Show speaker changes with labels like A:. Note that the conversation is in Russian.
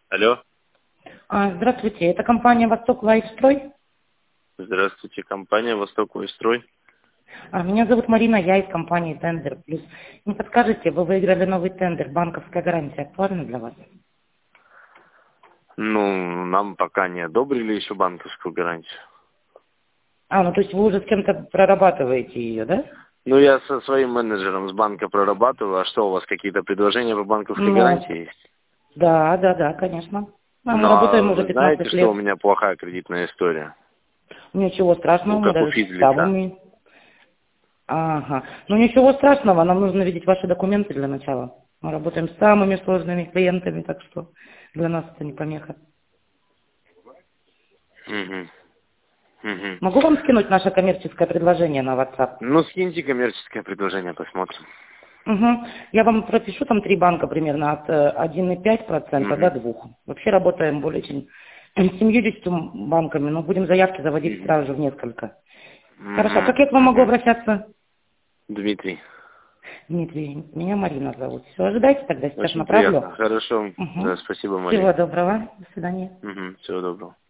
A: Алло.
B: Здравствуйте, это компания «Восток Лайфстрой».
A: Здравствуйте, компания «Восток Лайфстрой».
B: Меня зовут Марина, я из компании «Тендер Плюс». Не подскажете, вы выиграли новый тендер, банковская гарантия актуальна для вас?
A: Ну, нам пока не одобрили еще банковскую гарантию.
B: Ну то есть вы уже с кем-то прорабатываете ее, да?
A: Ну, я со своим менеджером с банка прорабатываю. А что, у вас какие-то предложения по банковской гарантии есть?
B: Да, конечно. Мы
A: Ну, а
B: работаем уже
A: вы знаете,
B: 15
A: что у
B: лет.
A: меня плохая кредитная история?
B: Ничего страшного, мы
A: Как у
B: даже счета
A: физлица.
B: умеем. Ага. Ну ничего страшного, нам нужно видеть ваши документы для начала. Мы работаем с самыми сложными клиентами, так что для нас это не помеха.
A: Угу. Угу.
B: Могу вам скинуть наше коммерческое предложение на WhatsApp?
A: Ну, скиньте коммерческое предложение, посмотрим.
B: Угу. Я вам пропишу там 3 банка примерно от 1,5% до
A: Угу.
B: 2%. Вообще работаем более чем 70 банками, но будем заявки заводить
A: Угу.
B: сразу же в несколько. Хорошо, а
A: Угу.
B: как я к вам могу
A: Угу.
B: обращаться?
A: Дмитрий.
B: Дмитрий, меня Марина зовут. Все, ожидайте тогда, сейчас
A: Очень приятно.
B: направлю.
A: Хорошо.
B: Угу.
A: Да, спасибо,
B: Всего
A: Марина.
B: доброго, до свидания.
A: Угу. Всего доброго.